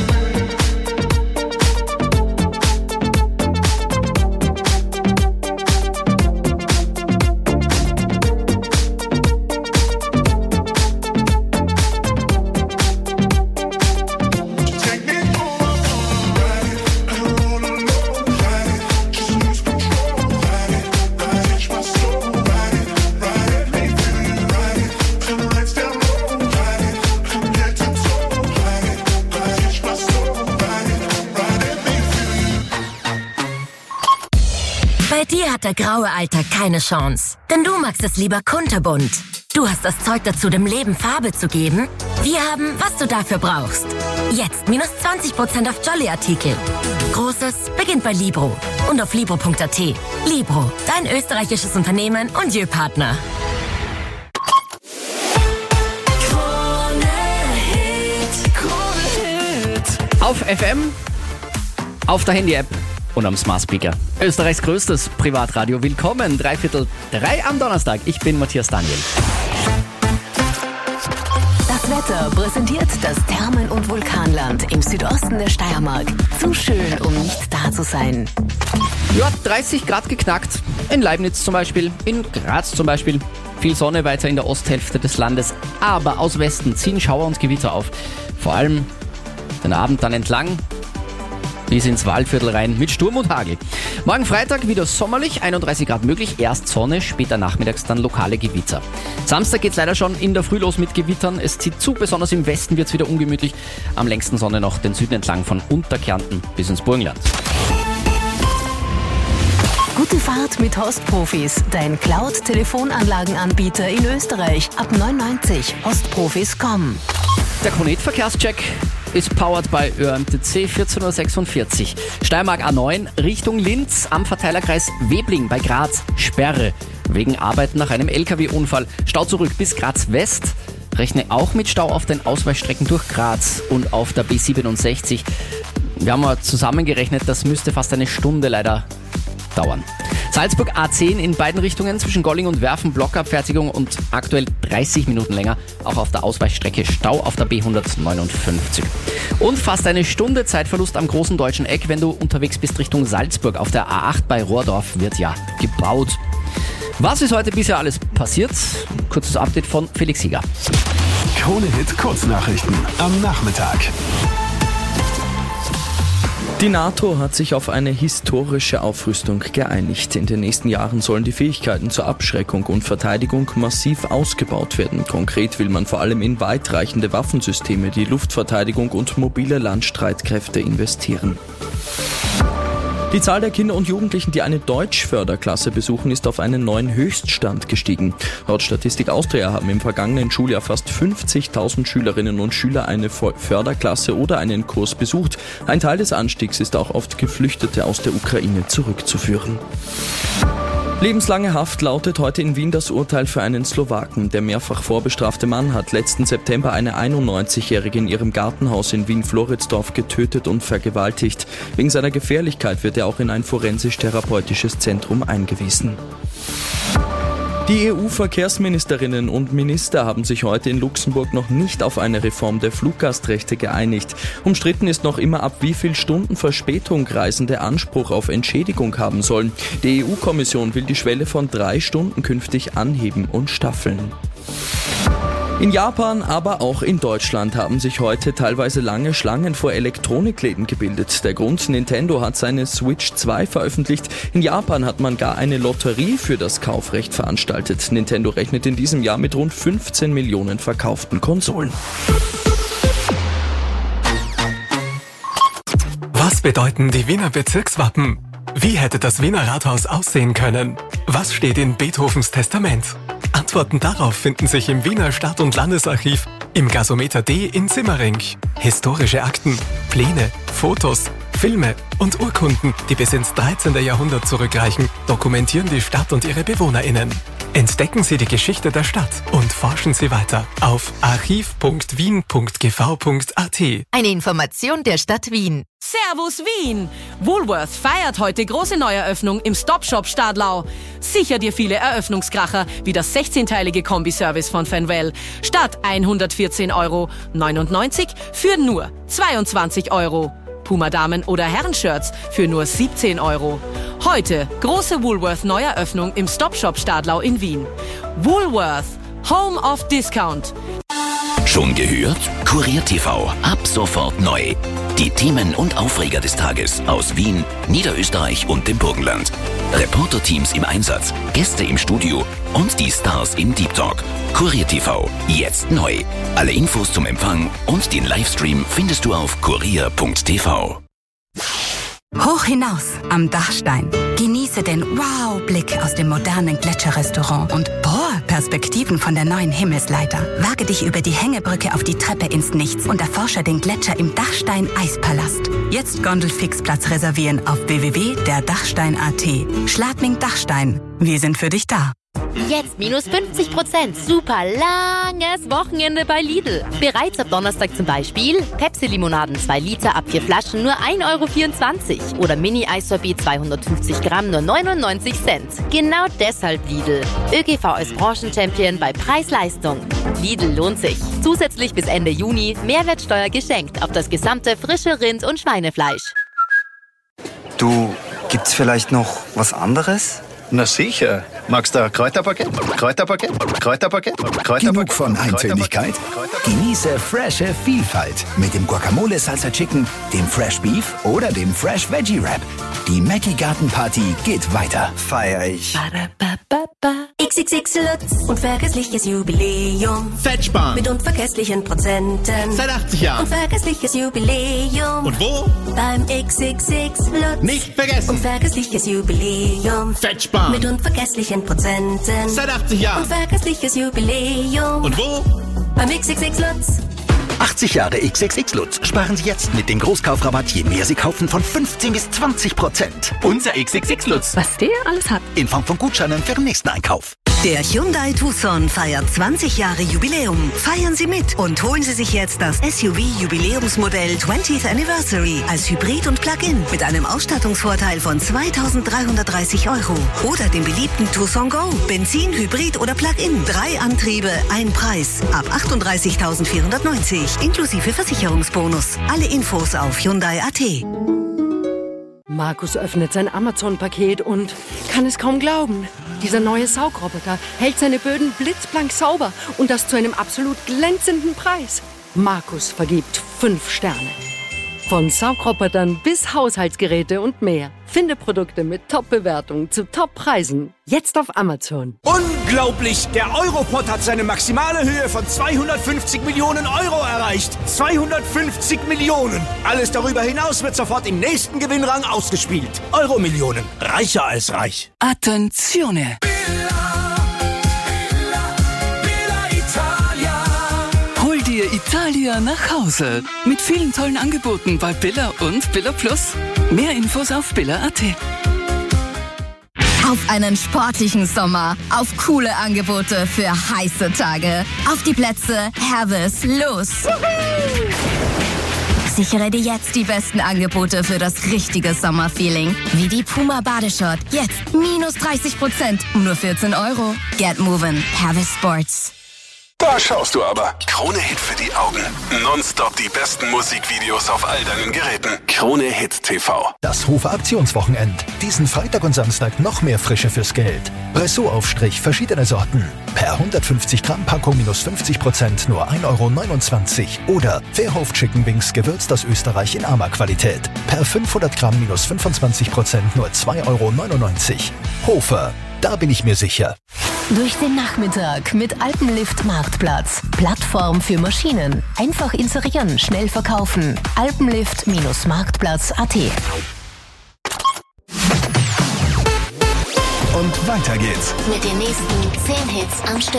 Bei dir hat der graue Alltag keine Chance, denn du magst es lieber kunterbunt. Du hast das Zeug dazu, dem Leben Farbe zu geben. Wir haben, was du dafür brauchst. Jetzt minus 20% auf Jolly-Artikel. Großes beginnt bei Libro und auf libro.at. Libro, dein österreichisches Unternehmen und Jö-Partner. Auf FM, auf der Handy-App und am Smart Speaker. Österreichs größtes Privatradio. Willkommen, 3:45 am Donnerstag. Ich bin Matthias Daniel. Das Wetter präsentiert das Thermen- und Vulkanland im Südosten der Steiermark. Zu schön, um nicht da zu sein. Ja, 30 Grad geknackt. In Leibniz zum Beispiel, in Graz zum Beispiel. Viel Sonne weiter in der Osthälfte des Landes. Aber aus Westen ziehen Schauer und Gewitter auf. Vor allem den Abend dann entlang bis ins Waldviertel rein mit Sturm und Hagel. Morgen Freitag wieder sommerlich, 31 Grad möglich, erst Sonne, später nachmittags dann lokale Gewitter. Samstag geht's leider schon in der Früh los mit Gewittern. Es zieht zu, besonders im Westen wird's wieder ungemütlich. Am längsten Sonne noch den Süden entlang von Unterkärnten bis ins Burgenland. Gute Fahrt mit Hostprofis, dein Cloud-Telefonanlagenanbieter in Österreich. Ab 99 hostprofis.com. Der Konet-Verkehrscheck ist powered by ÖMTC 14:46 Uhr. Steiermark A9 Richtung Linz am Verteilerkreis Webling bei Graz. Sperre wegen Arbeiten nach einem LKW-Unfall. Stau zurück bis Graz West. Rechne auch mit Stau auf den Ausweichstrecken durch Graz und auf der B67. Wir haben mal zusammengerechnet, das müsste fast eine Stunde leider dauern. Salzburg A10 in beiden Richtungen zwischen Golling und Werfen, Blockabfertigung und aktuell 30 Minuten länger. Auch auf der Ausweichstrecke Stau auf der B159. Und fast eine Stunde Zeitverlust am großen deutschen Eck, wenn du unterwegs bist Richtung Salzburg. Auf der A8 bei Rohrdorf wird ja gebaut. Was ist heute bisher alles passiert? Kurzes Update von Felix Sieger. Krone-Hit Kurznachrichten am Nachmittag. Die NATO hat sich auf eine historische Aufrüstung geeinigt. In den nächsten Jahren sollen die Fähigkeiten zur Abschreckung und Verteidigung massiv ausgebaut werden. Konkret will man vor allem in weitreichende Waffensysteme, die Luftverteidigung und mobile Landstreitkräfte investieren. Die Zahl der Kinder und Jugendlichen, die eine Deutschförderklasse besuchen, ist auf einen neuen Höchststand gestiegen. Laut Statistik Austria haben im vergangenen Schuljahr fast 50.000 Schülerinnen und Schüler eine Förderklasse oder einen Kurs besucht. Ein Teil des Anstiegs ist auch auf Geflüchtete aus der Ukraine zurückzuführen. Lebenslange Haft lautet heute in Wien das Urteil für einen Slowaken. Der mehrfach vorbestrafte Mann hat letzten September eine 91-Jährige in ihrem Gartenhaus in Wien-Floridsdorf getötet und vergewaltigt. Wegen seiner Gefährlichkeit wird er auch in ein forensisch-therapeutisches Zentrum eingewiesen. Die EU-Verkehrsministerinnen und Minister haben sich heute in Luxemburg noch nicht auf eine Reform der Fluggastrechte geeinigt. Umstritten ist noch immer, ab wie viel Stunden Verspätung Reisende Anspruch auf Entschädigung haben sollen. Die EU-Kommission will die Schwelle von 3 Stunden künftig anheben und staffeln. In Japan, aber auch in Deutschland haben sich heute teilweise lange Schlangen vor Elektronikläden gebildet. Der Grund: Nintendo hat seine Switch 2 veröffentlicht. In Japan hat man gar eine Lotterie für das Kaufrecht veranstaltet. Nintendo rechnet in diesem Jahr mit rund 15 Millionen verkauften Konsolen. Was bedeuten die Wiener Bezirkswappen? Wie hätte das Wiener Rathaus aussehen können? Was steht in Beethovens Testament? Antworten darauf finden sich im Wiener Stadt- und Landesarchiv, im Gasometer D in Simmering. Historische Akten, Pläne, Fotos, Filme und Urkunden, die bis ins 13. Jahrhundert zurückreichen, dokumentieren die Stadt und ihre BewohnerInnen. Entdecken Sie die Geschichte der Stadt und forschen Sie weiter auf archiv.wien.gv.at. Eine Information der Stadt Wien. Servus Wien! Woolworth feiert heute große Neueröffnung im Stop-Shop Stadlau. Sicher dir viele Eröffnungskracher, wie das 16-teilige Kombiservice von Fenwell. Statt 114,99 € für nur 22 €. Puma-Damen- oder Herrenshirts für nur 17 €. Heute große Woolworth-Neueröffnung im Stop-Shop Stadlau in Wien. Woolworth, Home of Discount. Schon gehört? Kurier TV, ab sofort neu. Die Themen und Aufreger des Tages aus Wien, Niederösterreich und dem Burgenland. Reporterteams im Einsatz, Gäste im Studio und die Stars im Deep Talk. Kurier TV, jetzt neu. Alle Infos zum Empfang und den Livestream findest du auf kurier.tv. Hoch hinaus am Dachstein. Genieße den Wow-Blick aus dem modernen Gletscherrestaurant und Perspektiven von der neuen Himmelsleiter. Wage dich über die Hängebrücke auf die Treppe ins Nichts und erforsche den Gletscher im Dachstein Eispalast. Jetzt Gondelfixplatz reservieren auf www.derdachstein.at. Schladming Dachstein. Wir sind für dich da. Jetzt minus 50%. Super langes Wochenende bei Lidl. Bereits ab Donnerstag zum Beispiel Pepsi-Limonaden 2 Liter ab 4 Flaschen nur 1,24 € oder Mini-Eissorbet 250 Gramm nur 99 Cent. Genau deshalb Lidl. ÖGV als Branchenchampion bei Preis-Leistung. Lidl lohnt sich. Zusätzlich bis Ende Juni Mehrwertsteuer geschenkt auf das gesamte frische Rind- und Schweinefleisch. Du, gibt's vielleicht noch was anderes? Na sicher. Magst du ein Kräuterpaket? Genug von Eintönnigkeit? Genieße frische Vielfalt mit dem Guacamole Salsa Chicken, dem Fresh Beef oder dem Fresh Veggie Wrap. Die Mackie Gartenparty geht weiter. Feier ich. XXX Lutz, unvergessliches Jubiläum. Fettsparen. Mit unvergesslichen Prozenten. Seit 80 Jahren. Unvergessliches Jubiläum. Und wo? Beim XXX Lutz. Nicht vergessen. Unvergessliches Jubiläum. Fettsparen. Mit unvergesslichen Prozenten. Seit 80 Jahren. Unvergessliches Jubiläum. Und wo? Beim XXX Lutz. 80 Jahre XXX Lutz. Sparen Sie jetzt mit dem Großkaufrabatt, je mehr Sie kaufen, von 15 bis 20%. Unser XXX Lutz. Was der alles hat. In Form von Gutscheinen für den nächsten Einkauf. Der Hyundai Tucson feiert 20 Jahre Jubiläum. Feiern Sie mit und holen Sie sich jetzt das SUV-Jubiläumsmodell 20th Anniversary als Hybrid und Plug-in mit einem Ausstattungsvorteil von 2.330 € oder dem beliebten Tucson Go. Benzin, Hybrid oder Plug-in. 3 Antriebe, ein Preis. Ab 38.490 inklusive Versicherungsbonus. Alle Infos auf Hyundai.at. Markus öffnet sein Amazon-Paket und kann es kaum glauben. Dieser neue Saugroboter hält seine Böden blitzblank sauber und das zu einem absolut glänzenden Preis. Markus vergibt 5 Sterne. Von Saugrobotern bis Haushaltsgeräte und mehr. Finde Produkte mit Top-Bewertungen zu Top-Preisen. Jetzt auf Amazon. Unglaublich! Der Europot hat seine maximale Höhe von 250 Millionen € erreicht. 250 Millionen! Alles darüber hinaus wird sofort im nächsten Gewinnrang ausgespielt. Euromillionen. Reicher als reich. Attenzione! Hol dir Italia nach Hause. Mit vielen tollen Angeboten bei Billa und Billa Plus. Mehr Infos auf billa.at. Auf einen sportlichen Sommer, auf coole Angebote für heiße Tage. Auf die Plätze, Hermes, los! Sichere dir jetzt die besten Angebote für das richtige Sommerfeeling. Wie die Puma Badeshort. Jetzt minus 30%, nur 14 €. Get moving, Hermes Sports. Da schaust du aber. Krone Hit für die Augen. Nonstop die besten Musikvideos auf all deinen Geräten. Krone Hit TV. Das Hofer Aktionswochenend. Diesen Freitag und Samstag noch mehr Frische fürs Geld. Bressot-Aufstrich, verschiedene Sorten. Per 150 Gramm Packung minus 50%, nur 1,29 €. Oder Verhof Chicken Wings gewürzt aus Österreich in Ama-Qualität. Per 500 Gramm minus 25%, nur 2,99 €. Hofer, da bin ich mir sicher. Durch den Nachmittag mit Alpenlift Marktplatz. Plattform für Maschinen. Einfach inserieren, schnell verkaufen. Alpenlift-Marktplatz.at. Und weiter geht's. Mit den nächsten 10 Hits am Stück.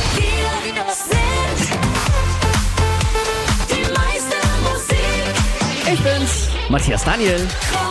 Ich bin's, Matthias Daniel.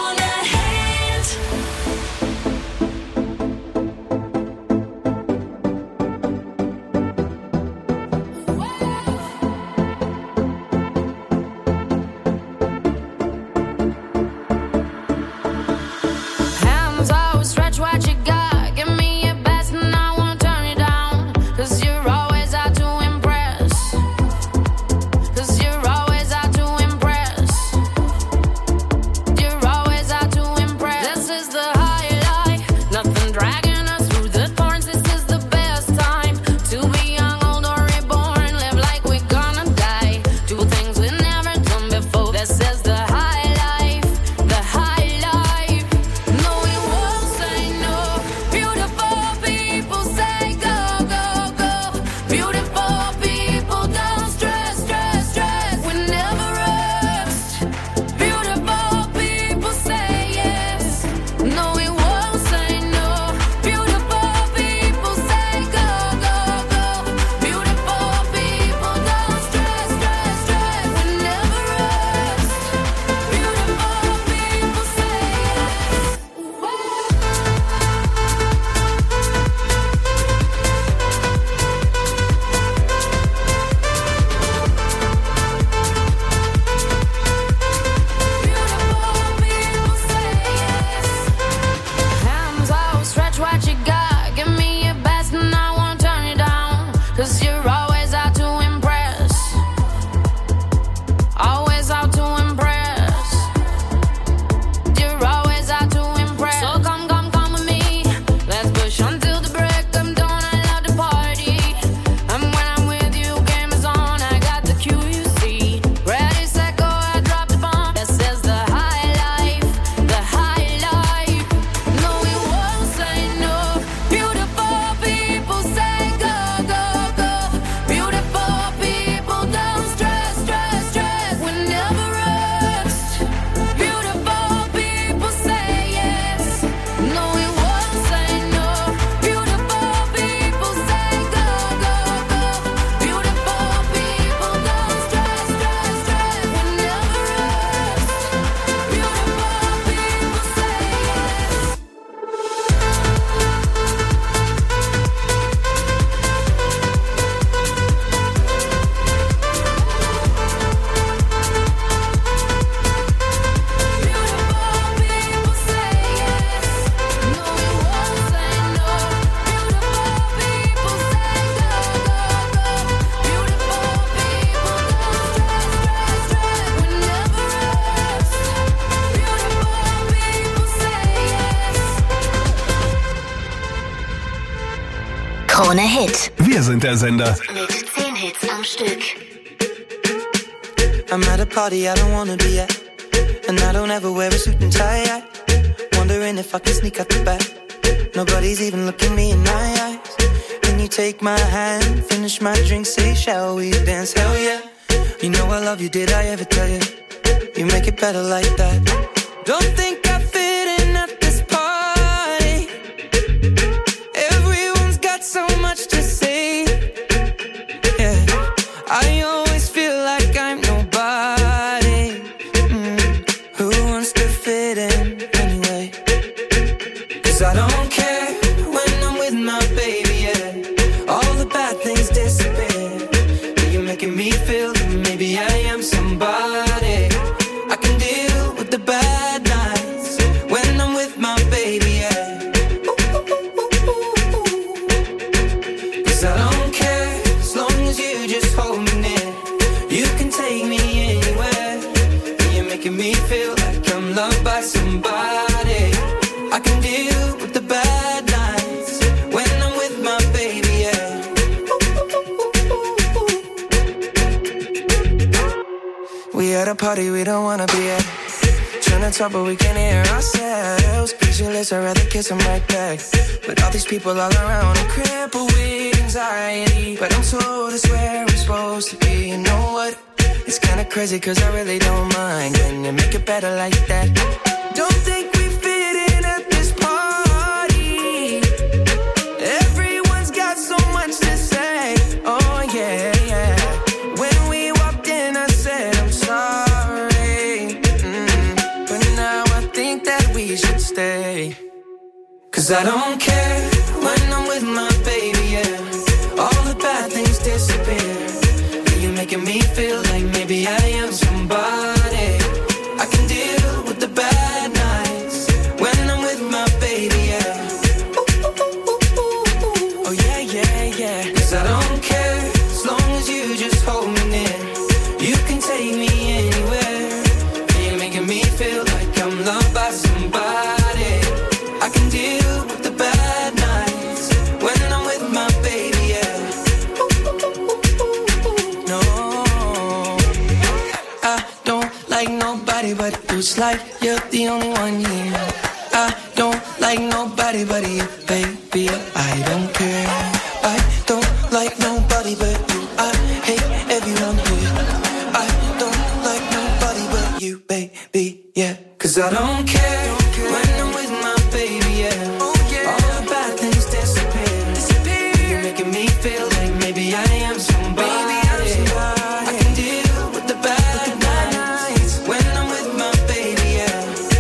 Krone Hit. Wir sind der Sender. Mit 10 Hits am Stück. I'm at a party I don't wanna be at, and I don't ever wear a suit and tie. Wondering if I can sneak out the back. Nobody's even looking me in my eyes. When you take my hand, finish my drink, say shall we dance? Hell yeah. You know I love you, did I ever tell you? You make it better like that. Don't think I fit in at this party. Everyone's got so much to say. Yeah, I always feel like I'm nobody. Who wants to fit in anyway? 'Cause I don't care We at a party we don't wanna be at. Trying to talk but we can't hear ourselves. Speechless, I'd rather kiss them right back. But all these people all around, I'm crippled with anxiety. But I'm told it's where I'm supposed to be. You know what? It's kinda crazy cause I really don't mind. Can you make it better like that? Don't think we fit in at this party. Everyone's got so much to say. Oh yeah, yeah. When we walked in I said I'm sorry. But now I think that we should stay. Cause I don't care when I'm with my baby, yeah. All the bad things disappear. You're making me feel like maybe I am somebody. I can deal with the bad nights when I'm with my baby, yeah. Oh yeah, yeah, yeah. Cause I don't care as long as you just hold me near. You can take me anywhere. You're making me feel like I'm loved by somebody. I can deal with the bad nights when I'm with my baby, yeah. No, I don't like nobody but you. It's like you're the only one here. I don't like nobody but you, baby. I don't care. I don't like nobody but you. I hate everyone here. I don't like nobody but you, baby, yeah. Cause I don't care when I'm with my baby, yeah. All the bad things disappear. You're making me feel like maybe I am somebody. I can deal with the bad nights when I'm with my baby, yeah.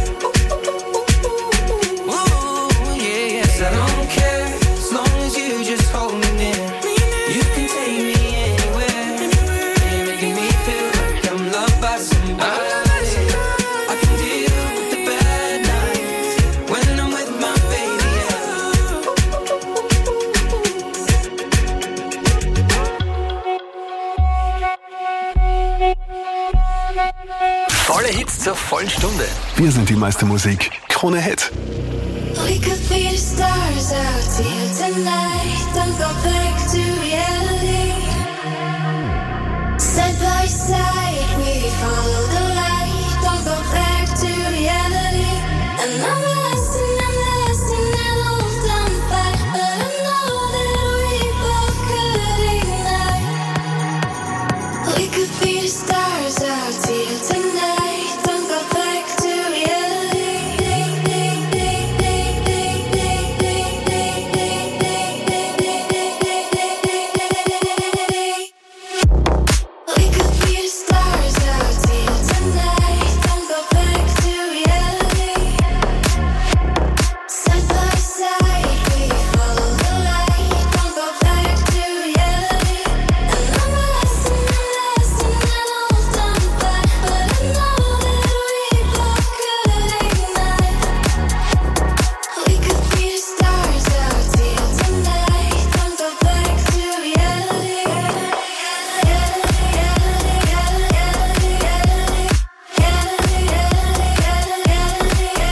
Ooh, yeah, yeah. 'Cause I don't care as long as you just hold me near. You can take me anywhere. You're making me feel like I'm loved by somebody. I can deal with the bad nights when I'm with my baby, yeah. Volle Hits zur vollen Stunde. Wir sind die meiste Musik. Krone Hit. We could be the stars out here tonight. Don't go back to reality.